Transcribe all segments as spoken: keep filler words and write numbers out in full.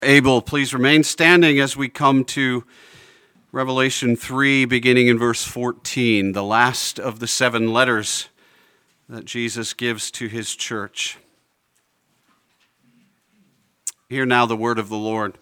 able, please remain standing as we come to Revelation three, beginning in verse fourteen, the last of the seven letters that Jesus gives to his church. Hear now the word of the Lord.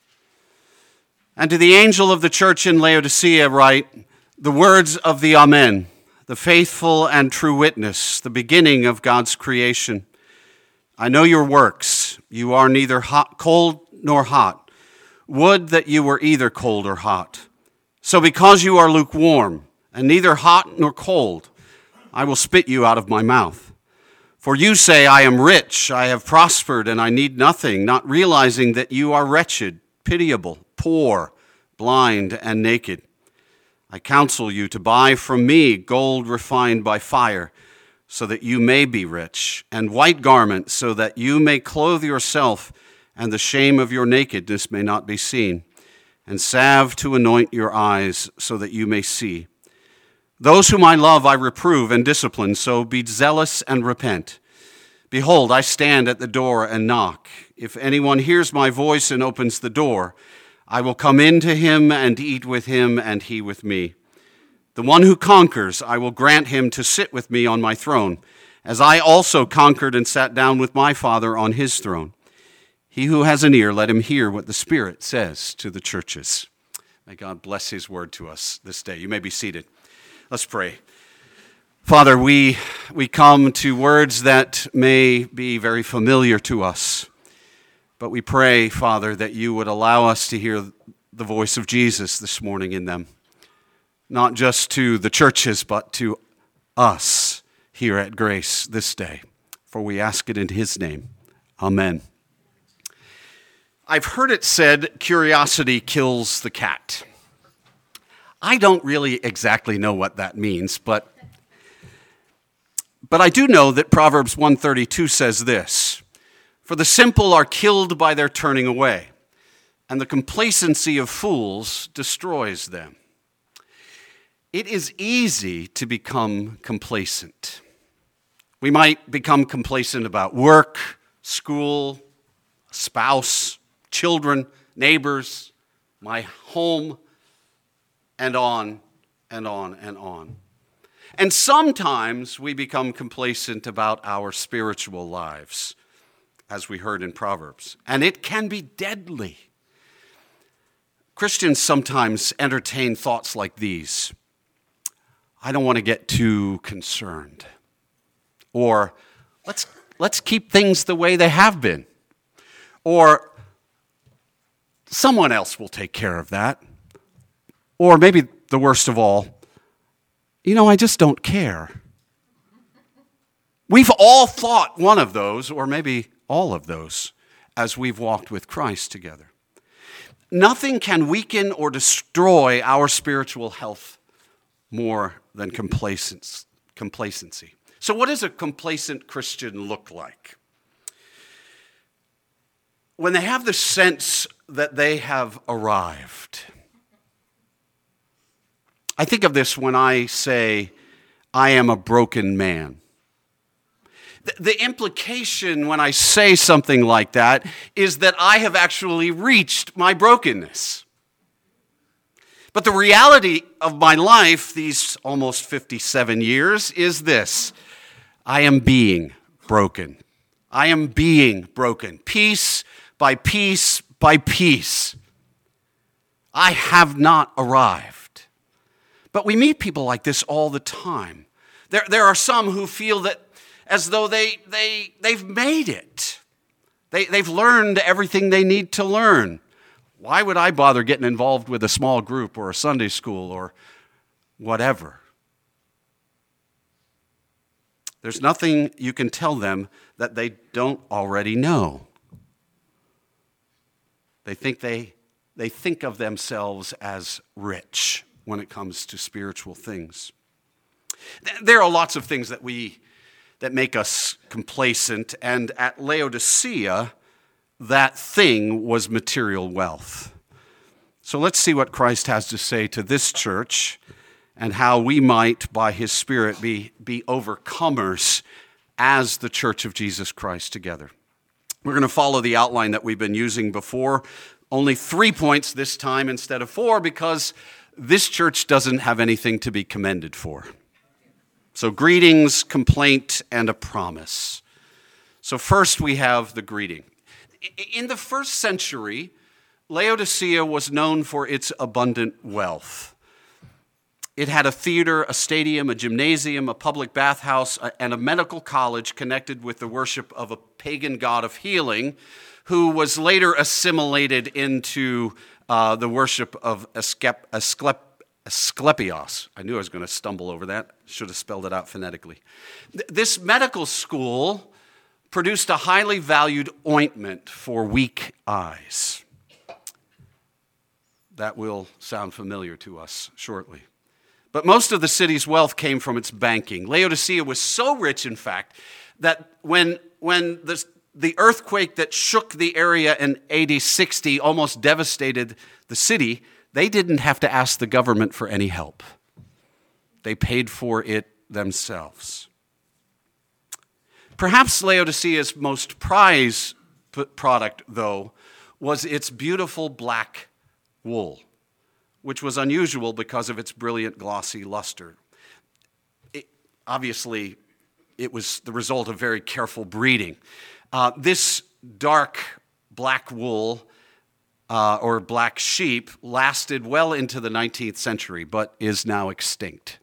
And to the angel of the church in Laodicea write, the words of the Amen, the faithful and true witness, the beginning of God's creation. I know your works. You are neither hot, cold nor hot. Would that you were either cold or hot. So because you are lukewarm and neither hot nor cold, I will spit you out of my mouth. For you say, I am rich, I have prospered, and I need nothing, not realizing that you are wretched, pitiable, poor, blind, and naked. I counsel you to buy from me gold refined by fire, so that you may be rich, and white garments, so that you may clothe yourself, and the shame of your nakedness may not be seen, and salve to anoint your eyes, so that you may see. Those whom I love I reprove and discipline, so be zealous and repent. Behold, I stand at the door and knock. If anyone hears my voice and opens the door, I will come in to him and eat with him, and he with me. The one who conquers, I will grant him to sit with me on my throne, as I also conquered and sat down with my Father on his throne. He who has an ear, let him hear what the Spirit says to the churches. May God bless his word to us this day. You may be seated. Let's pray. Father, we, we come to words that may be very familiar to us, but we pray, Father, that you would allow us to hear the voice of Jesus this morning in them. Not just to the churches, but to us here at Grace this day. For we ask it in his name. Amen. I've heard it said, curiosity kills the cat. I don't really exactly know what that means, but, but I do know that Proverbs one thirty-two says this, for the simple are killed by their turning away, and the complacency of fools destroys them. It is easy to become complacent. We might become complacent about work, school, spouse, children, neighbors, my home, and on and on and on. And sometimes we become complacent about our spiritual lives, as we heard in Proverbs, and it can be deadly. Christians sometimes entertain thoughts like these. I don't want to get too concerned. Or let's let's keep things the way they have been. Or someone else will take care of that. Or maybe the worst of all, you know, I just don't care. We've all thought one of those, or maybe all of those, as we've walked with Christ together. Nothing can weaken or destroy our spiritual health more than complacence, complacency. So what does a complacent Christian look like? When they have the sense that they have arrived. I think of this when I say, I am a broken man. The, the implication when I say something like that is that I have actually reached my brokenness. But the reality of my life, these almost fifty-seven years, is this. I am being broken. I am being broken. Piece by piece by piece. I have not arrived. But we meet people like this all the time. There, there are some who feel that as though they, they, they've made it. They, they've learned everything they need to learn. Why would I bother getting involved with a small group or a Sunday school or whatever? There's nothing you can tell them that they don't already know. They think they, they think of themselves as rich when it comes to spiritual things. There are lots of things that we that make us complacent, and at Laodicea, that thing was material wealth. So let's see what Christ has to say to this church and how we might, by his Spirit, be, be overcomers as the church of Jesus Christ together. We're going to follow the outline that we've been using before. Only three points this time instead of four, because this church doesn't have anything to be commended for. So greetings, complaint, and a promise. So first we have the greeting. In the first century, Laodicea was known for its abundant wealth. It had a theater, a stadium, a gymnasium, a public bathhouse, and a medical college connected with the worship of a pagan god of healing, who was later assimilated into uh, the worship of Asclep- Asclep- Asclepios. I knew I was going to stumble over that. Should have spelled it out phonetically. Th- this medical school produced a highly valued ointment for weak eyes. That will sound familiar to us shortly. But most of the city's wealth came from its banking. Laodicea was so rich, in fact, that when, when the, the earthquake that shook the area in A D sixty almost devastated the city, they didn't have to ask the government for any help. They paid for it themselves. Perhaps Laodicea's most prized product, though, was its beautiful black wool, which was unusual because of its brilliant glossy luster. It, obviously, it was the result of very careful breeding. Uh, this dark black wool uh, or black sheep lasted well into the nineteenth century, but is now extinct.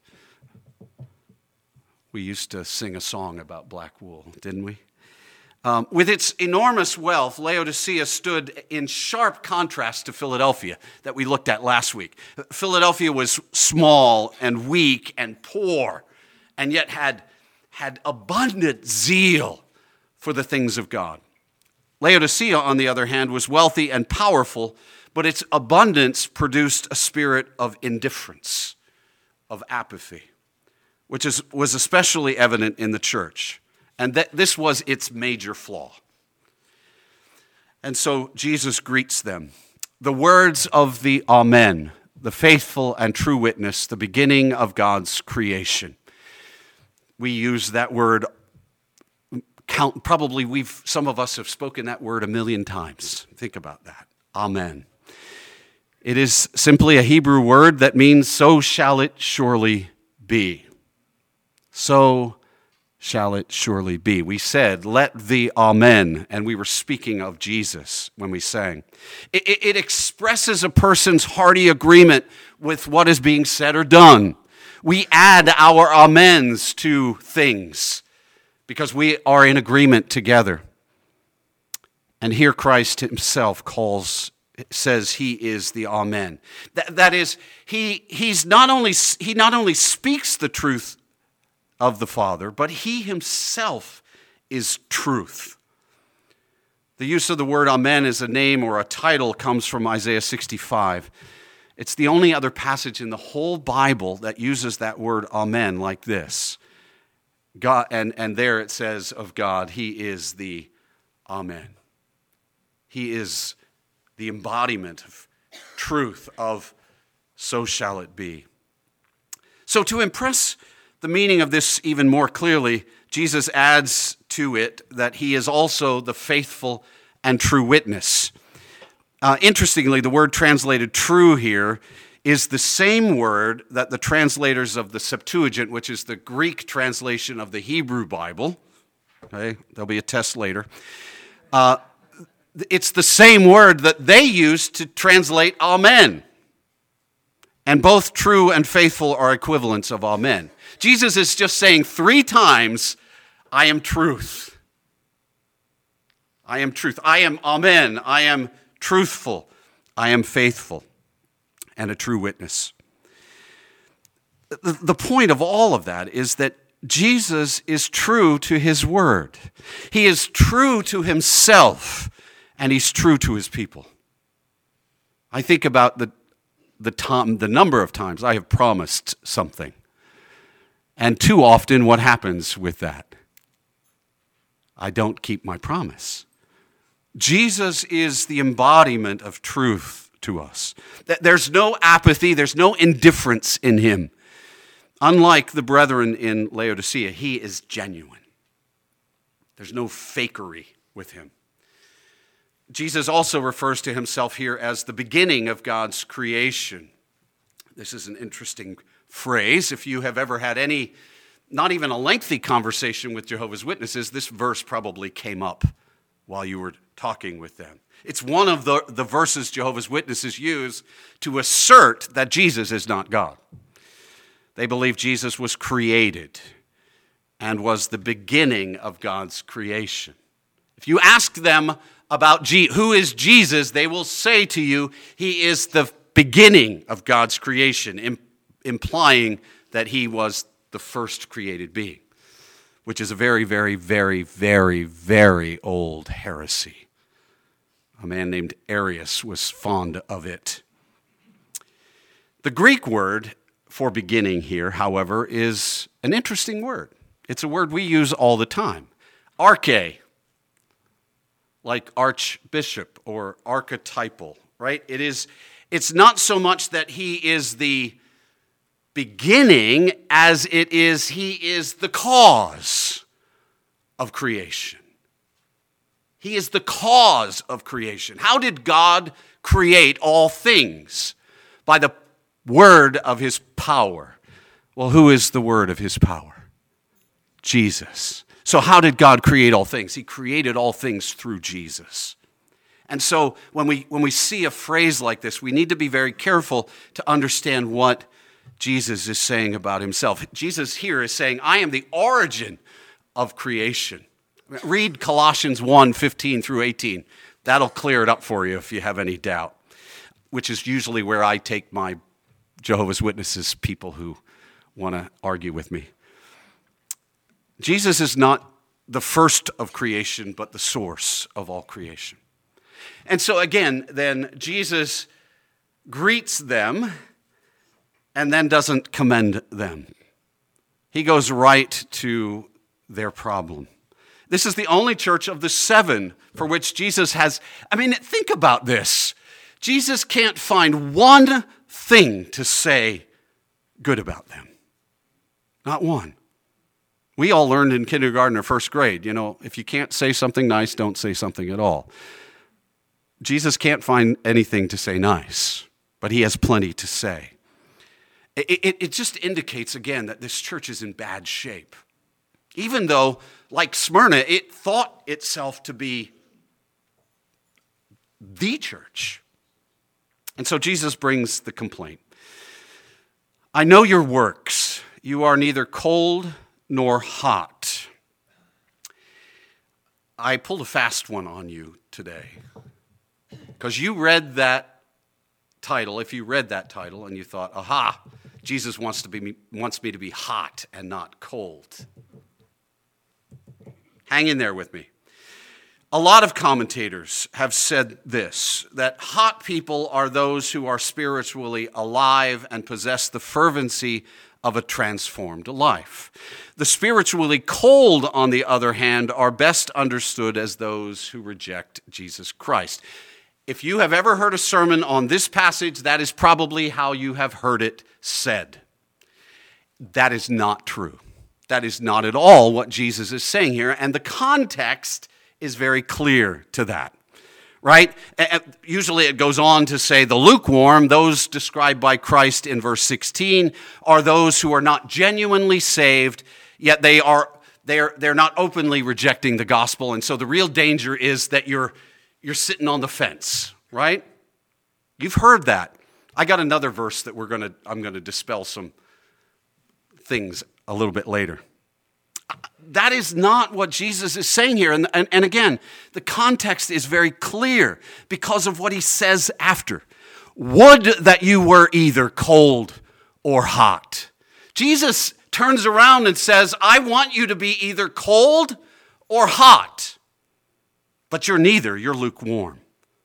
We used to sing a song about black wool, didn't we? Um, with its enormous wealth, Laodicea stood in sharp contrast to Philadelphia that we looked at last week. Philadelphia was small and weak and poor, and yet had, had abundant zeal for the things of God. Laodicea, on the other hand, was wealthy and powerful, but its abundance produced a spirit of indifference, of apathy, which is, was especially evident in the church. And that this was its major flaw. And so Jesus greets them. The words of the Amen, the faithful and true witness, the beginning of God's creation. We use that word, count, probably we've, some of us have spoken that word a million times. Think about that. Amen. It is simply a Hebrew word that means, so shall it surely be. So shall it surely be. We said, let the Amen, and we were speaking of Jesus when we sang. It, it, it expresses a person's hearty agreement with what is being said or done. We add our amens to things because we are in agreement together. And here Christ himself calls, says he is the Amen. That, that is, he, he's not only, he not only speaks the truth of the Father, but he himself is truth. The use of the word Amen as a name or a title comes from Isaiah sixty-five. It's the only other passage in the whole Bible that uses that word Amen like this. God, and, and there it says of God, he is the Amen. He is the embodiment of truth, of so shall it be. So to impress the meaning of this even more clearly, Jesus adds to it that he is also the faithful and true witness. Uh, interestingly, the word translated true here is the same word that the translators of the Septuagint, which is the Greek translation of the Hebrew Bible, okay, there'll be a test later, uh, it's the same word that they use to translate Amen. And both true and faithful are equivalents of Amen. Jesus is just saying three times, I am truth. I am truth. I am Amen. I am truthful. I am faithful and a true witness. The, the point of all of that is that Jesus is true to his word. He is true to himself, and he's true to his people. I think about the, the, time, the number of times I have promised something. And too often, what happens with that? I don't keep my promise. Jesus is the embodiment of truth to us. There's no apathy, there's no indifference in him. Unlike the brethren in Laodicea, he is genuine. There's no fakery with him. Jesus also refers to himself here as the beginning of God's creation. This is an interesting phrase. If you have ever had any, not even a lengthy conversation with Jehovah's Witnesses, this verse probably came up while you were talking with them. It's one of the, the verses Jehovah's Witnesses use to assert that Jesus is not God. They believe Jesus was created and was the beginning of God's creation. If you ask them about G- who is Jesus, they will say to you, he is the beginning of God's creation, im- implying that he was the first created being, which is a very, very, very, very, very old heresy. A man named Arius was fond of it. The Greek word for beginning here, however, is an interesting word. It's a word we use all the time. Arche, like archbishop or archetypal, right? It is, it's not so much that he is the beginning as it is he is the cause of creation. He is the cause of creation. How did God create all things? By the word of his power. Well, who is the word of his power? Jesus. So how did God create all things? He created all things through Jesus. And so when we when we see a phrase like this, we need to be very careful to understand what Jesus is saying about himself. Jesus here is saying, I am the origin of creation. Read Colossians one, fifteen through eighteen. That'll clear it up for you if you have any doubt, which is usually where I take my Jehovah's Witnesses, people who want to argue with me. Jesus is not the first of creation, but the source of all creation. And so again, then Jesus greets them and then doesn't commend them. He goes right to their problem. This is the only church of the seven for which Jesus has, I mean, think about this. Jesus can't find one thing to say good about them. Not one. We all learned in kindergarten or first grade, you know, if you can't say something nice, don't say something at all. Jesus can't find anything to say nice, but he has plenty to say. It, it, it just indicates, again, that this church is in bad shape. Even though, like Smyrna, it thought itself to be the church. And so Jesus brings the complaint. I know your works. You are neither cold nor hot. I pulled a fast one on you today. Because you read that title, if you read that title and you thought, aha, Jesus wants to be wants me to be hot and not cold. Hang in there with me. A lot of commentators have said this, that hot people are those who are spiritually alive and possess the fervency of a transformed life. The spiritually cold, on the other hand, are best understood as those who reject Jesus Christ. If you have ever heard a sermon on this passage, that is probably how you have heard it said. That is not true. That is not at all what Jesus is saying here, and the context is very clear to that, right? Usually it goes on to say the lukewarm, those described by Christ in verse sixteen, are those who are not genuinely saved, yet they are they're they're not openly rejecting the gospel, and so the real danger is that you're you're sitting on the fence, right? You've heard that. I got another verse that we're gonna I'm gonna dispel some things a little bit later. That is not what Jesus is saying here. And, and, and again, the context is very clear because of what he says after. Would that you were either cold or hot. Jesus turns around and says, I want you to be either cold or hot. But you're neither, you're lukewarm.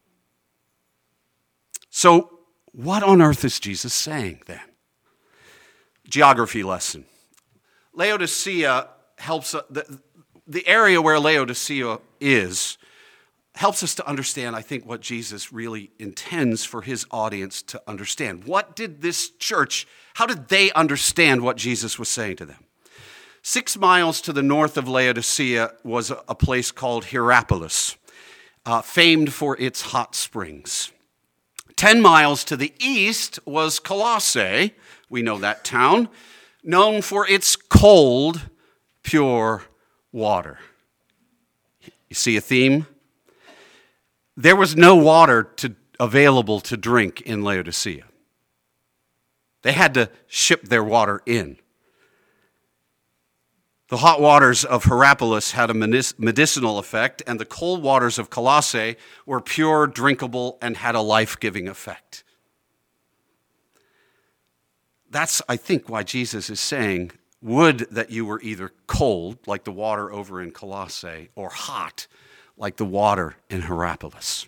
So what on earth is Jesus saying then? Geography lesson. Laodicea helps, uh, the, the area where Laodicea is, helps us to understand, I think, what Jesus really intends for his audience to understand. What did this church, how did they understand what Jesus was saying to them? Six miles to the north of Laodicea was a, a place called Hierapolis. uh, famed for its hot springs. Ten miles to the east was Colossae, we know that town, known for its cold, pure water. You see a theme? There was no water to, available to drink in Laodicea. They had to ship their water in. The hot waters of Hierapolis had a medicinal effect, and the cold waters of Colossae were pure, drinkable, and had a life-giving effect. That's, I think, why Jesus is saying, would that you were either cold, like the water over in Colossae, or hot, like the water in Hierapolis.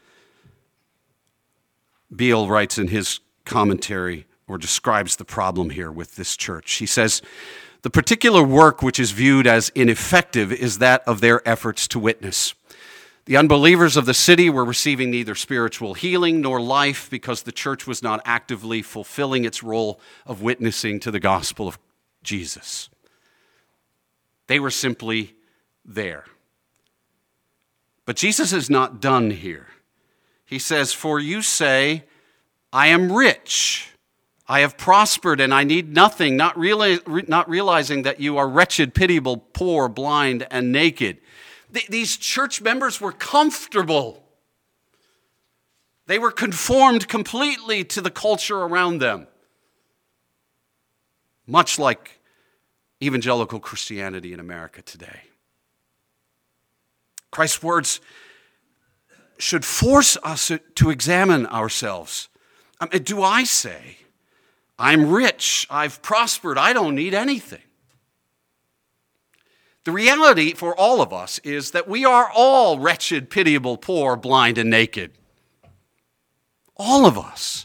Beale writes in his commentary, or describes the problem here with this church. He says, the particular work which is viewed as ineffective is that of their efforts to witness. The unbelievers of the city were receiving neither spiritual healing nor life because the church was not actively fulfilling its role of witnessing to the gospel of Jesus. They were simply there. But Jesus is not done here. He says, for you say, I am rich. I have prospered and I need nothing, not, reali- not realizing that you are wretched, pitiable, poor, blind, and naked. Th- these church members were comfortable. They were conformed completely to the culture around them. Much like evangelical Christianity in America today. Christ's words should force us to examine ourselves. I mean, do I say, I'm rich, I've prospered, I don't need anything? The reality for all of us is that we are all wretched, pitiable, poor, blind, and naked. All of us.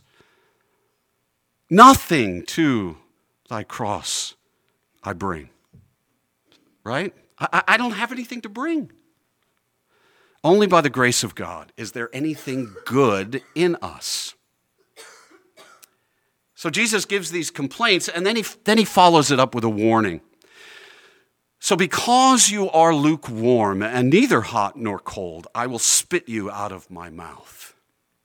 Nothing to thy cross I bring. Right? I, I don't have anything to bring. Only by the grace of God is there anything good in us. So Jesus gives these complaints, and then he, then he follows it up with a warning. So because you are lukewarm and neither hot nor cold, I will spit you out of my mouth.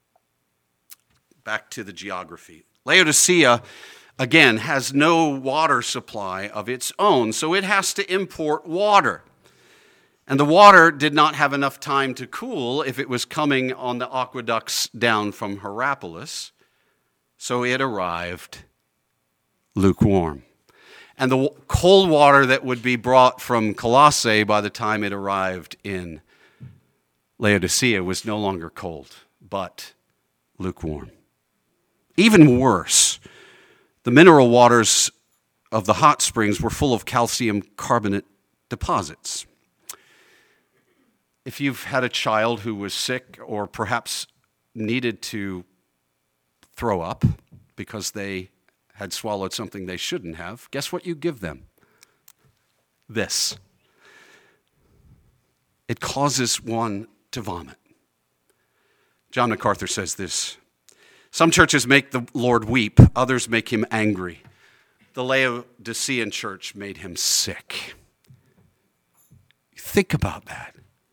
Back to the geography. Laodicea, again, has no water supply of its own, so it has to import water. And the water did not have enough time to cool if it was coming on the aqueducts down from Hierapolis. So it arrived lukewarm. And the cold water that would be brought from Colossae by the time it arrived in Laodicea was no longer cold, but lukewarm. Even worse, the mineral waters of the hot springs were full of calcium carbonate deposits. If you've had a child who was sick or perhaps needed to throw up because they had swallowed something they shouldn't have, guess what you give them? This. It causes one to vomit. John MacArthur says this, some churches make the Lord weep, others make him angry. The Laodicean church made him sick. Think about that.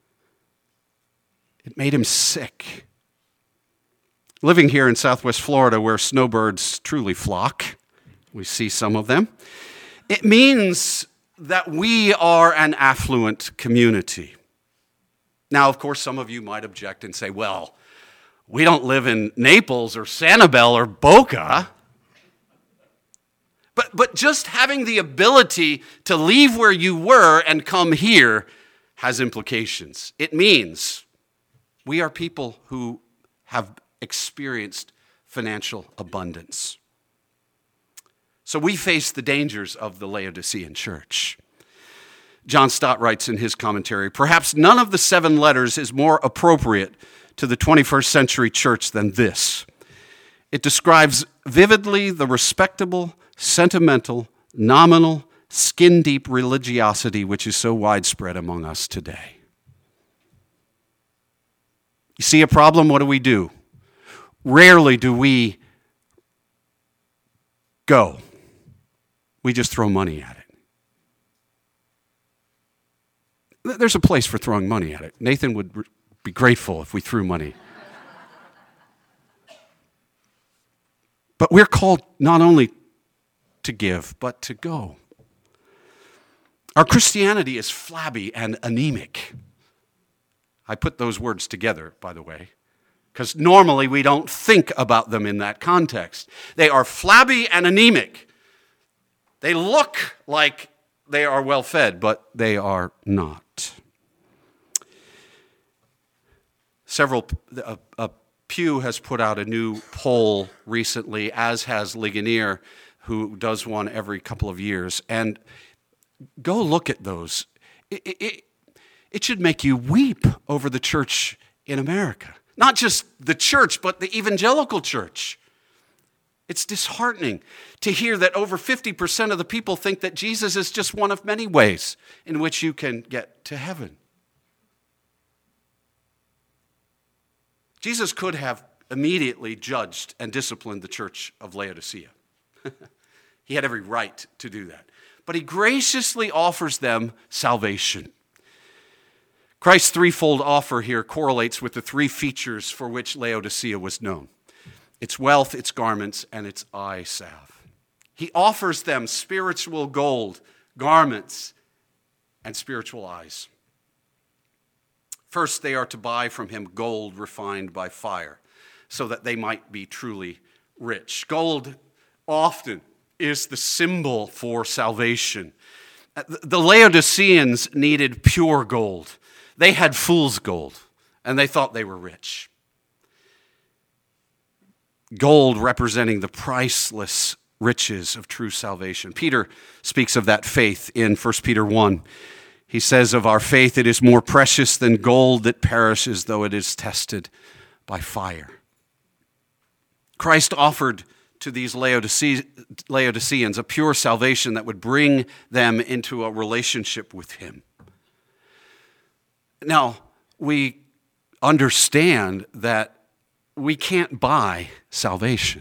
It made him sick. Living here in Southwest Florida where snowbirds truly flock, we see some of them, it means that we are an affluent community. Now, of course, some of you might object and say, well, we don't live in Naples or Sanibel or Boca. But, but just having the ability to leave where you were and come here has implications. It means we are people who have experienced financial abundance. So we face the dangers of the Laodicean church. John Stott writes in his commentary, perhaps none of the seven letters is more appropriate to the twenty-first century church than this. It describes vividly the respectable, sentimental, nominal, skin-deep religiosity which is so widespread among us today. You see a problem? What do we do? Rarely do we go. We just throw money at it. There's a place for throwing money at it. Nathan would be grateful if we threw money. But we're called not only to give, but to go. Our Christianity is flabby and anemic. I put those words together, by the way, because normally we don't think about them in that context. They are flabby and anemic. They look like they are well fed, but they are not. Several, a, a Pew has put out a new poll recently, as has Ligonier, who does one every couple of years. And go look at those. It, it, it should make you weep over the church in America. Not just the church, but the evangelical church. It's disheartening to hear that over fifty percent of the people think that Jesus is just one of many ways in which you can get to heaven. Jesus could have immediately judged and disciplined the church of Laodicea. He had every right to do that. But he graciously offers them salvation. Christ's threefold offer here correlates with the three features for which Laodicea was known: its wealth, its garments, and its eye salve. He offers them spiritual gold, garments, and spiritual eyes. First, they are to buy from him gold refined by fire, so that they might be truly rich. Gold often is the symbol for salvation. The Laodiceans needed pure gold. They had fool's gold, and they thought they were rich. Gold representing the priceless riches of true salvation. Peter speaks of that faith in First Peter one. He says of our faith, it is more precious than gold that perishes, though it is tested by fire. Christ offered to these Laodice- Laodiceans a pure salvation that would bring them into a relationship with him. Now, we understand that we can't buy salvation.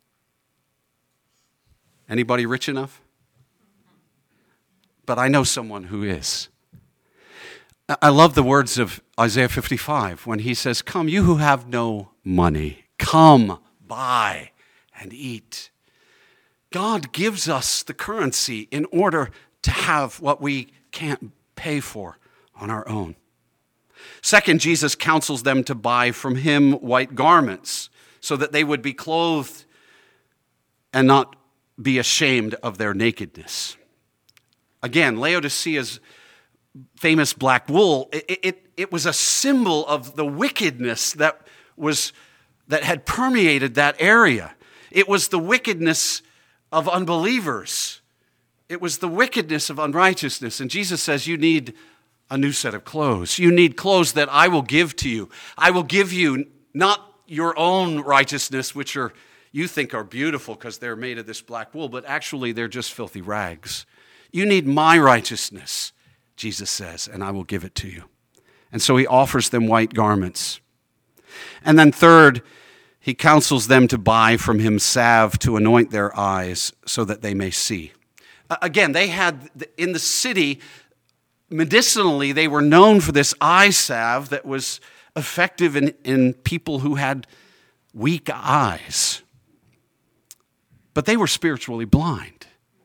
Anybody rich enough? But I know someone who is. I love the words of Isaiah fifty-five when he says, "Come, you who have no money, come, buy and eat." God gives us the currency in order to have what we can't pay for on our own. Second, Jesus counsels them to buy from him white garments so that they would be clothed and not be ashamed of their nakedness. Again, Laodicea's famous black wool, it, it, it was a symbol of the wickedness that was that had permeated that area. It was the wickedness of unbelievers. It was the wickedness of unrighteousness. And Jesus says, you need a new set of clothes. You need clothes that I will give to you. I will give you not your own righteousness, which are you think are beautiful because they're made of this black wool, but actually they're just filthy rags. You need my righteousness, Jesus says, and I will give it to you. And so he offers them white garments. And then third, he counsels them to buy from him salve to anoint their eyes so that they may see. Again, they had, in the city, medicinally, they were known for this eye salve that was effective in, in people who had weak eyes. But they were spiritually blind.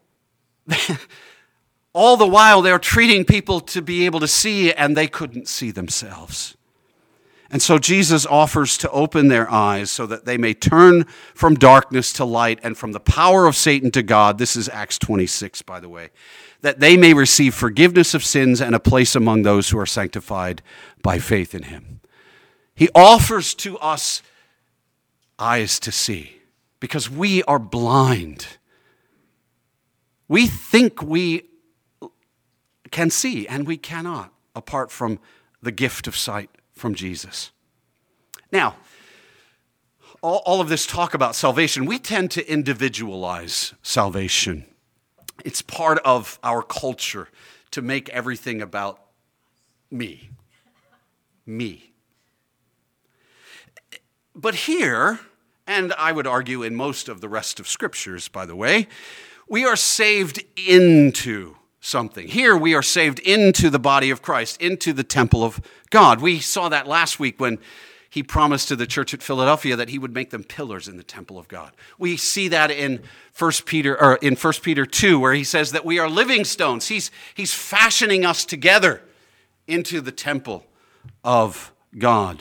All the while, they were treating people to be able to see, and they couldn't see themselves. And so Jesus offers to open their eyes so that they may turn from darkness to light and from the power of Satan to God. This is Acts twenty-six, by the way. That they may receive forgiveness of sins and a place among those who are sanctified by faith in him. He offers to us eyes to see because we are blind. We think we can see, and we cannot, apart from the gift of sight from Jesus. Now, all, all of this talk about salvation, we tend to individualize salvation. It's part of our culture to make everything about me. Me. But here, and I would argue in most of the rest of scriptures, by the way, we are saved into something. Here we are saved into the body of Christ, into the temple of God. We saw that last week when he promised to the church at Philadelphia that he would make them pillars in the temple of God. We see that in First Peter or in First Peter two, where he says that we are living stones. He's, he's fashioning us together into the temple of God.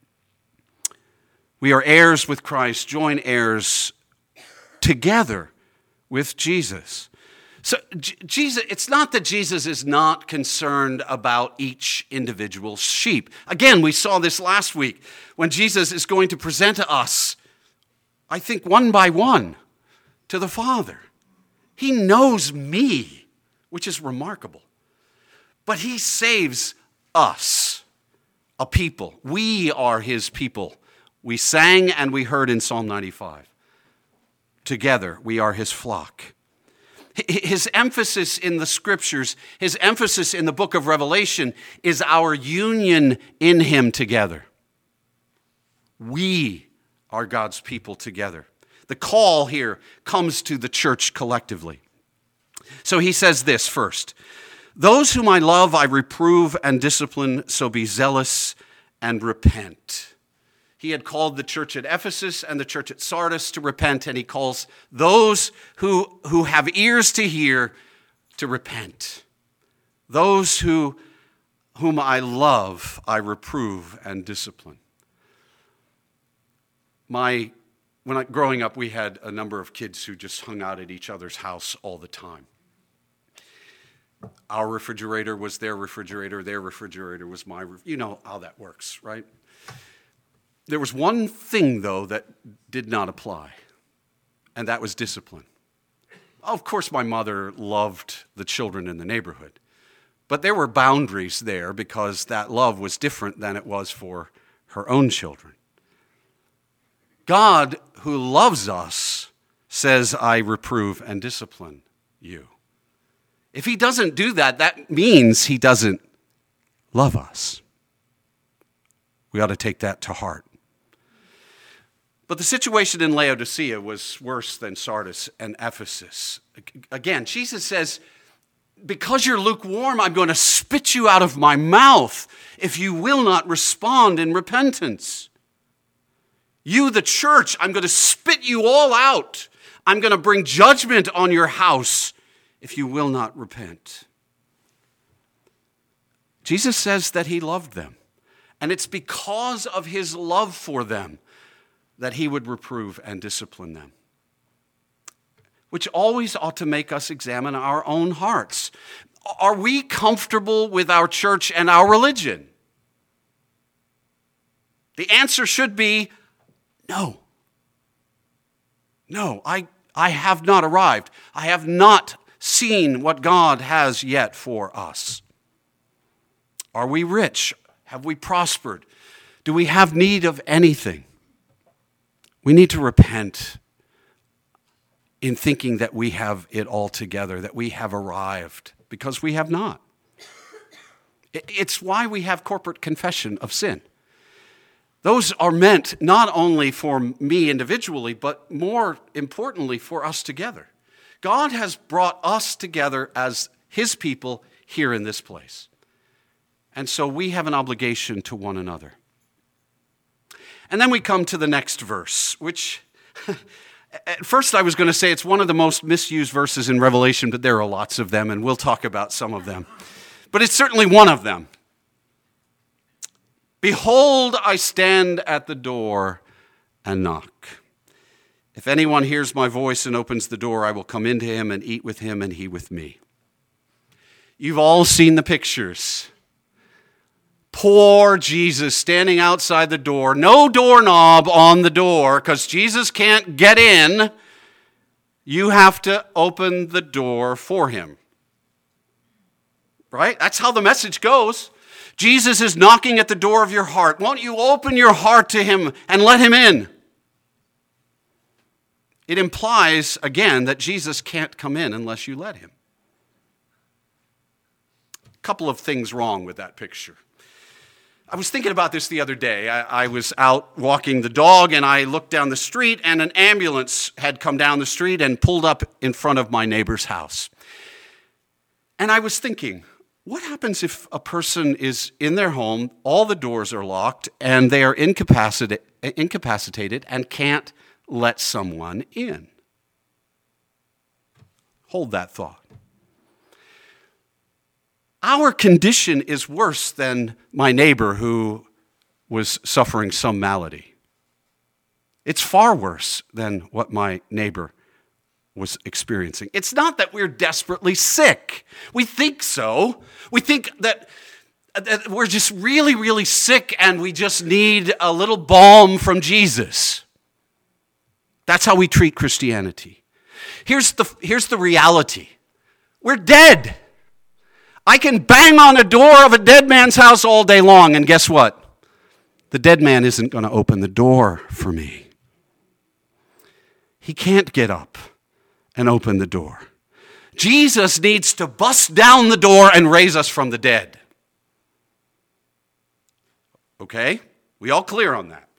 We are heirs with Christ, joint heirs together with Jesus. So J- Jesus, it's not that Jesus is not concerned about each individual sheep. Again, we saw this last week when Jesus is going to present us, I think one by one, to the Father. He knows me, which is remarkable. But he saves us, a people. We are his people. We sang and we heard in Psalm ninety-five. Together, we are his flock. His emphasis in the scriptures, his emphasis in the book of Revelation is our union in him together. We are God's people together. The call here comes to the church collectively. So he says this first. Those whom I love, I reprove and discipline, so be zealous and repent. He had called the church at Ephesus and the church at Sardis to repent, and he calls those who, who have ears to hear to repent. Those who, whom I love, I reprove and discipline. My, when I, growing up, we had a number of kids who just hung out at each other's house all the time. Our refrigerator was their refrigerator, their refrigerator was my, you know how that works, right? There was one thing, though, that did not apply, and that was discipline. Of course, my mother loved the children in the neighborhood, but there were boundaries there because that love was different than it was for her own children. God, who loves us, says, I reprove and discipline you. If he doesn't do that, that means he doesn't love us. We ought to take that to heart. But the situation in Laodicea was worse than Sardis and Ephesus. Again, Jesus says, because you're lukewarm, I'm going to spit you out of my mouth if you will not respond in repentance. You, the church, I'm going to spit you all out. I'm going to bring judgment on your house if you will not repent. Jesus says that he loved them, and it's because of his love for them that he would reprove and discipline them, which always ought to make us examine our own hearts. Are we comfortable with our church and our religion? The answer should be no. No, I, I have not arrived. I have not seen what God has yet for us. Are we rich? Have we prospered? Do we have need of anything? We need to repent in thinking that we have it all together, that we have arrived, because we have not. It's why we have corporate confession of sin. Those are meant not only for me individually, but more importantly for us together. God has brought us together as his people here in this place. And so we have an obligation to one another. And then we come to the next verse, which at first I was going to say it's one of the most misused verses in Revelation, but there are lots of them, and we'll talk about some of them. But it's certainly one of them. Behold, I stand at the door and knock. If anyone hears my voice and opens the door, I will come into him and eat with him and he with me. You've all seen the pictures. Poor Jesus standing outside the door, no doorknob on the door because Jesus can't get in. You have to open the door for him. Right? That's how the message goes. Jesus is knocking at the door of your heart. Won't you open your heart to him and let him in? It implies, again, that Jesus can't come in unless you let him. A couple of things wrong with that picture. I was thinking about this the other day. I, I was out walking the dog, and I looked down the street, and an ambulance had come down the street and pulled up in front of my neighbor's house. And I was thinking, what happens if a person is in their home, all the doors are locked, and they are incapacitated, incapacitated and can't let someone in? Hold that thought. Our condition is worse than my neighbor who was suffering some malady. It's far worse than what my neighbor was experiencing. It's not that we're desperately sick. We think so. We think that, that we're just really, really sick and we just need a little balm from Jesus. That's how we treat Christianity. Here's the, here's the reality. We're dead. I can bang on a door of a dead man's house all day long, and guess what? The dead man isn't going to open the door for me. He can't get up and open the door. Jesus needs to bust down the door and raise us from the dead. Okay? We all clear on that?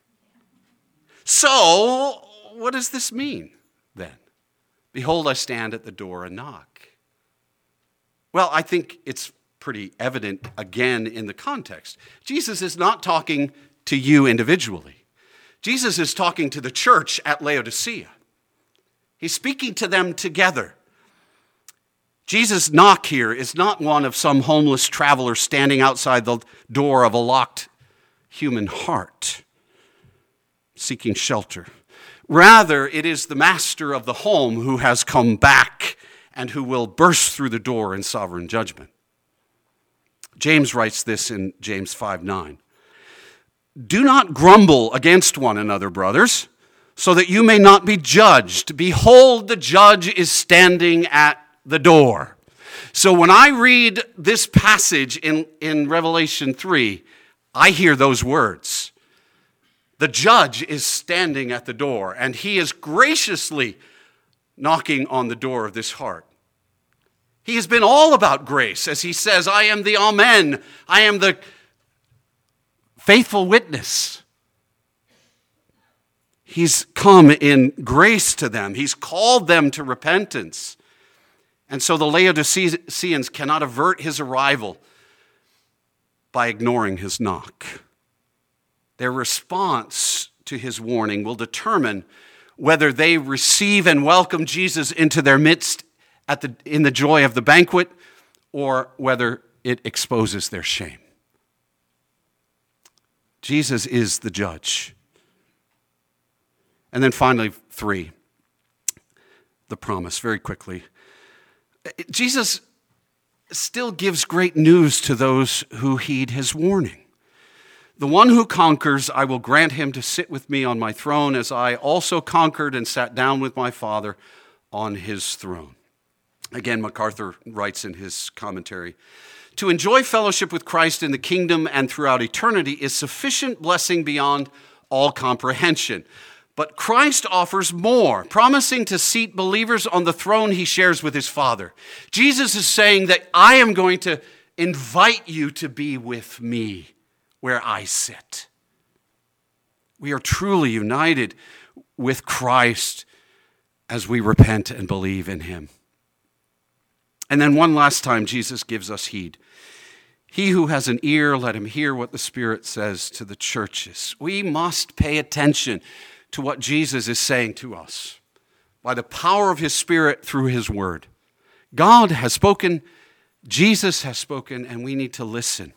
So, what does this mean then? Behold, I stand at the door and knock. Well, I think it's pretty evident again in the context. Jesus is not talking to you individually. Jesus is talking to the church at Laodicea. He's speaking to them together. Jesus' knock here is not one of some homeless traveler standing outside the door of a locked human heart, seeking shelter. Rather, it is the master of the home who has come back and who will burst through the door in sovereign judgment. James writes this in James five nine. Do not grumble against one another, brothers, so that you may not be judged. Behold, the judge is standing at the door. So when I read this passage in, in Revelation three, I hear those words. The judge is standing at the door, and he is graciously knocking on the door of this heart. He has been all about grace, as he says, I am the Amen. I am the faithful witness. He's come in grace to them. He's called them to repentance. And so the Laodiceans cannot avert his arrival by ignoring his knock. Their response to his warning will determine whether they receive and welcome Jesus into their midst at the, in the joy of the banquet, or whether it exposes their shame. Jesus is the judge. And then finally, three, the promise, very quickly. Jesus still gives great news to those who heed his warning. The one who conquers, I will grant him to sit with me on my throne, as I also conquered and sat down with my Father on his throne. Again, MacArthur writes in his commentary, to enjoy fellowship with Christ in the kingdom and throughout eternity is sufficient blessing beyond all comprehension. But Christ offers more, promising to seat believers on the throne he shares with his Father. Jesus is saying that I am going to invite you to be with me where I sit. We are truly united with Christ as we repent and believe in him. And then one last time, Jesus gives us heed. He who has an ear, let him hear what the Spirit says to the churches. We must pay attention to what Jesus is saying to us by the power of his Spirit through his word. God has spoken, Jesus has spoken, and we need to listen.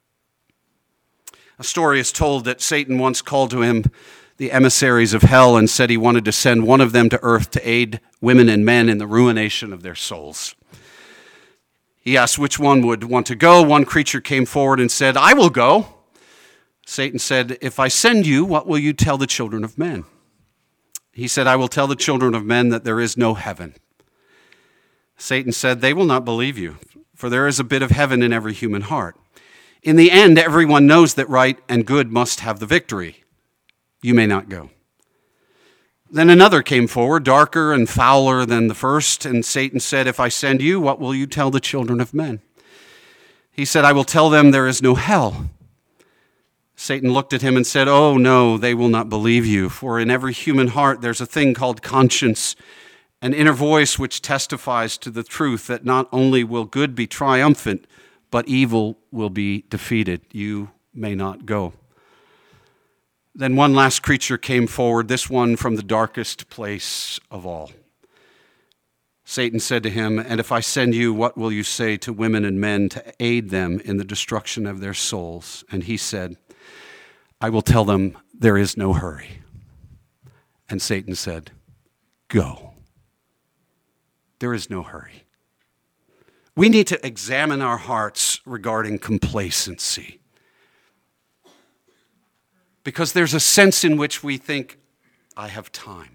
A story is told that Satan once called to him the emissaries of hell and said he wanted to send one of them to earth to aid women and men in the ruination of their souls. He asked which one would want to go. One creature came forward and said, I will go. Satan said, if I send you, what will you tell the children of men? He said, I will tell the children of men that there is no heaven. Satan said, they will not believe you, for there is a bit of heaven in every human heart. In the end, everyone knows that right and good must have the victory. You may not go. Then another came forward, darker and fouler than the first, and Satan said, if I send you, what will you tell the children of men? He said, I will tell them there is no hell. Satan looked at him and said, oh no, they will not believe you, for in every human heart there's a thing called conscience, an inner voice which testifies to the truth that not only will good be triumphant, but evil will be defeated. You may not go. Then one last creature came forward, this one from the darkest place of all. Satan said to him, "And if I send you, what will you say to women and men to aid them in the destruction of their souls?" And he said, "I will tell them there is no hurry." And Satan said, "Go. There is no hurry." We need to examine our hearts regarding complacency. Because there's a sense in which we think, I have time.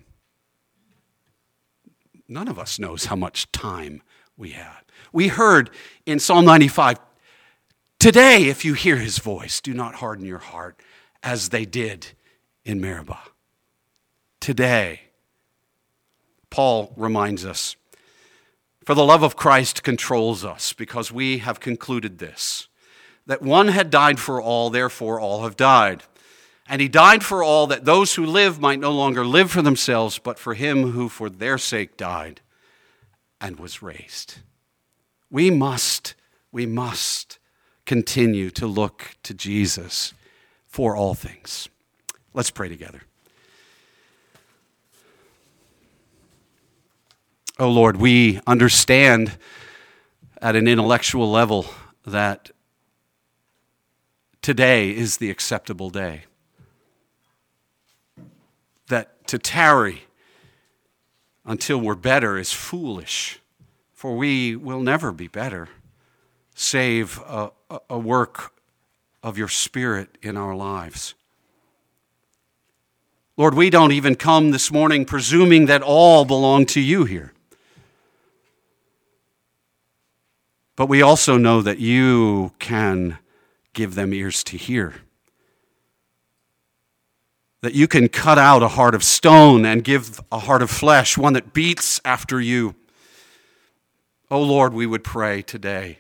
None of us knows how much time we have. We heard in Psalm ninety-five, "Today, if you hear his voice, do not harden your heart as they did in Meribah." Today, Paul reminds us, "For the love of Christ controls us, because we have concluded this, that one had died for all, therefore all have died. And he died for all, that those who live might no longer live for themselves, but for him who for their sake died and was raised." We must, we must continue to look to Jesus for all things. Let's pray together. Oh Lord, we understand at an intellectual level that today is the acceptable day. That to tarry until we're better is foolish, for we will never be better, save a, a work of your Spirit in our lives. Lord, we don't even come this morning presuming that all belong to you here. But we also know that you can give them ears to hear. That you can cut out a heart of stone and give a heart of flesh, one that beats after you. Oh Lord, we would pray today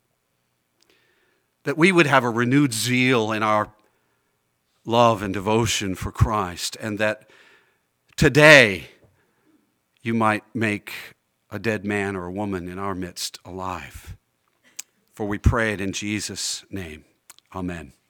that we would have a renewed zeal in our love and devotion for Christ, and that today you might make a dead man or a woman in our midst alive. For we pray it in Jesus' name. Amen.